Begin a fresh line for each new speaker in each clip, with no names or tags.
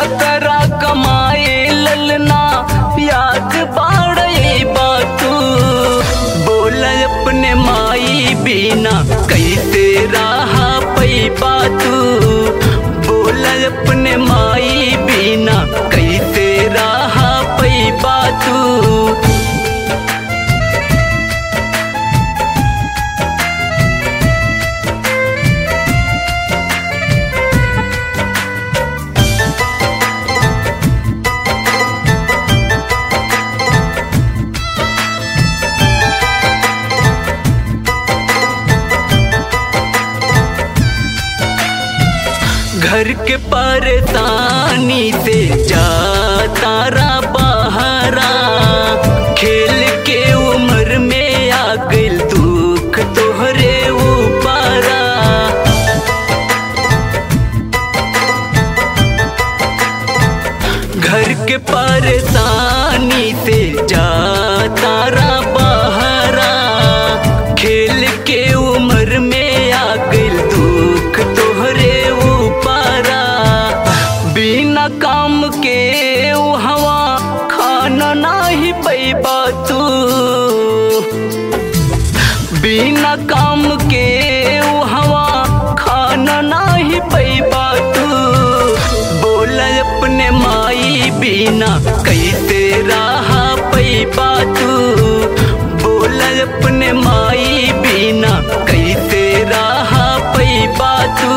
करा कमाए ललना याद बाड़े बातू बोल अपने माई बिना कैसे रहा पई बातू बोल अपने माई बिना कैसे रहा पई बातू। घर के परेशानी से जा तारा बहरा खेल के उम्र में आ गइल दुख तोहरे ऊपरा। घर के परेशानी से जा तारा बहरा खेल के उम्र में आ गइल दुख तोहरे बिना काम के हवा खाना नाही पैबा तू बिना काम के हवा खाना नाही पैबा तू बोल अपने माई बिना कैसे रहा पैबा तू बोल अपने माई बिना कैसे रहा पैबा तू।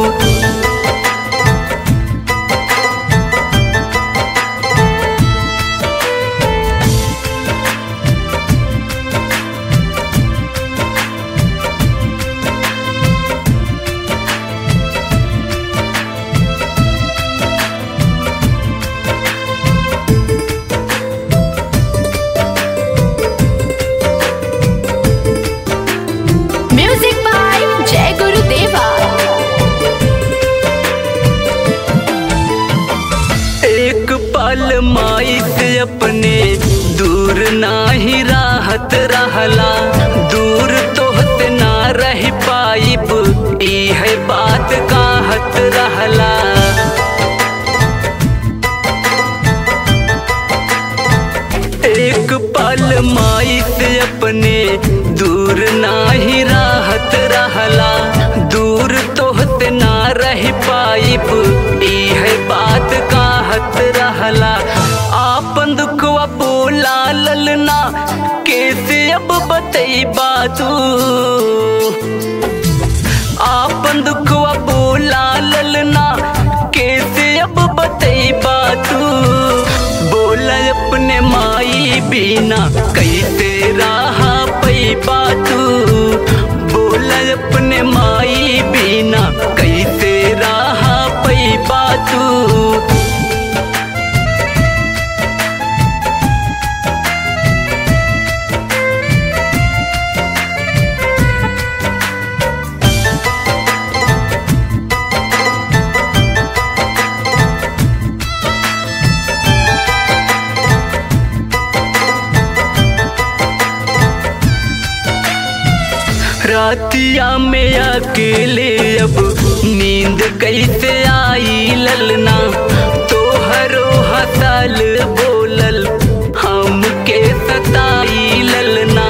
माई से अपने दूर नाही राहत रहला दूर तोहते ना रह पाइब ई है बात कहत रहला। एक पल माई से अपने दूर नाही राहत रहला दूर तोहते ना रह पाइब ई है बात कहत रहला। आपन दुखवा बोला ललना कैसे अब बतैबा तू आपन दुखवा बोला ललना कैसे अब बतैबा तू बोल अपने माई बिना कैसे रहा पैबा तू बोल अपने माई बिना कैसे रहा पैबा तू। रातिया में अकेले अब नींद कैसे आई ललना तोहरो हसल बोलल हम के सताई ललना।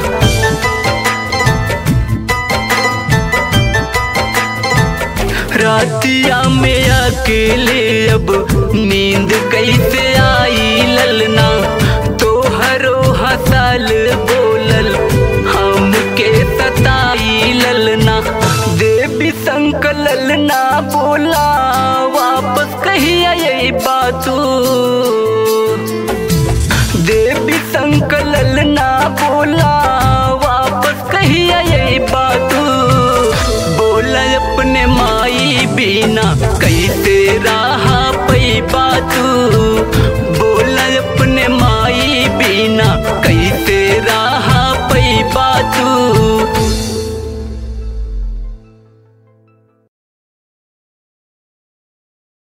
रातिया में अकेले अब नींद कैसे आई ललना तोहरो हसल बोलल हम के सताई ललना। देवी शंकर ललना बोला वापस कहिया यही बातू देवी शंकर ललना बोला वापस कहिया यही बातू बोल अपने माई बिना कैसे रहा